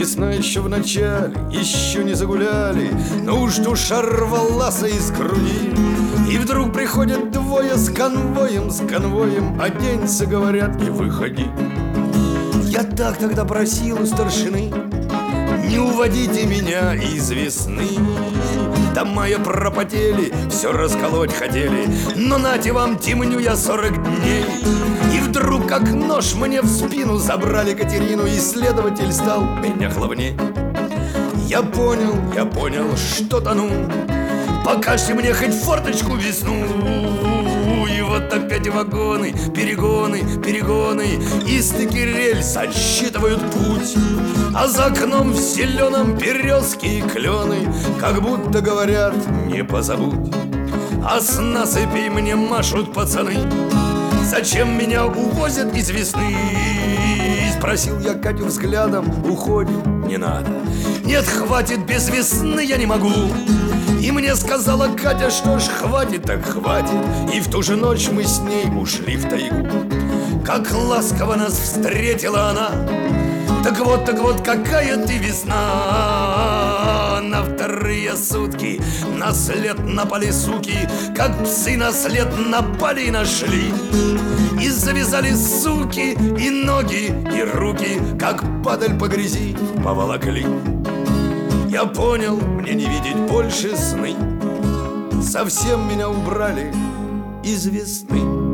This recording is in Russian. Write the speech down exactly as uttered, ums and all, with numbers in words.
Весна еще в начале, еще не загуляли, но уж душа рвалась из груди. И вдруг приходят двое с конвоем, с конвоем: оденься, говорят, и выходи. Я так тогда просил у старшины: не уводите меня из весны. Дома я пропотели, все расколоть хотели, но нате вам, темню я сорок дней. И вдруг, как нож, мне в спину забрали Катерину, и следователь стал меня хлопней. Я понял, я понял, что тону. Покажьте мне хоть форточку весну. И вот опять вагоны, перегоны, перегоны, и стыки рельс отсчитывают путь. А за окном в зеленом березки и клены, как будто говорят: не позабудь. А с насыпей мне машут пацаны: зачем меня увозят из весны? Спросил я Катю взглядом: уходим, не надо. Нет, хватит, без весны я не могу. И мне сказала Катя: что ж, хватит, так хватит. И в ту же ночь мы с ней ушли в тайгу. Как ласково нас встретила она. Так вот, так вот, какая ты весна. На вторые сутки на след напали суки, как псы на след напали и нашли. И завязали суки и ноги, и руки, как падаль по грязи поволокли. Я понял, мне не видеть больше сны. Совсем меня убрали из весны.